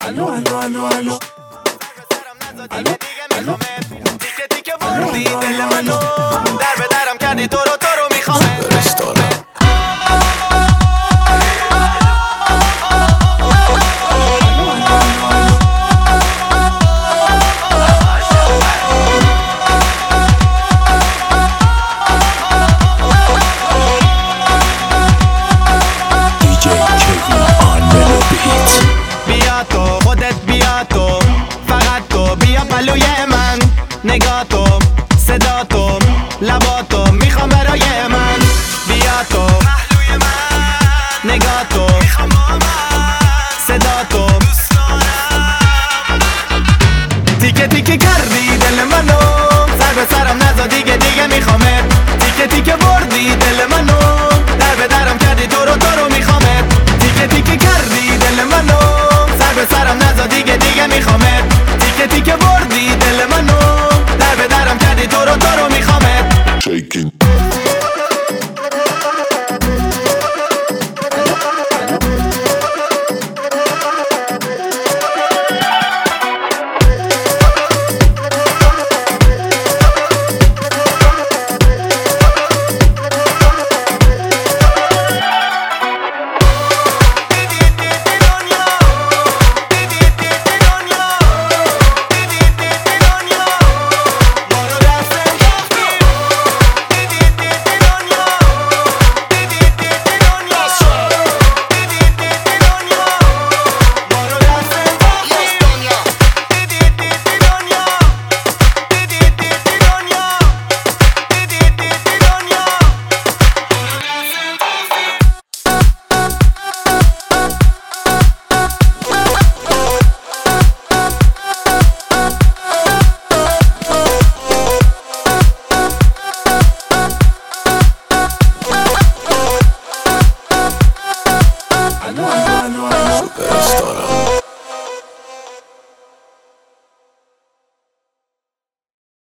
الو الو الو الو تیکه تیکه بردی دل منو، در به درم کردی تو رو میخوامه. بیا تو خودت بیا تو، فقط تو بیا پلوی من، نگاه تو صدا تو لبا تو میخوام برای من. بیا تو پهلوی من، نگاه تو میخوام با من، صدا تو دوست دارم. تیکه تیکه کردی دل منو، سر به سرم نزا دیگه میخوامت. تیکه تیکه بردی دل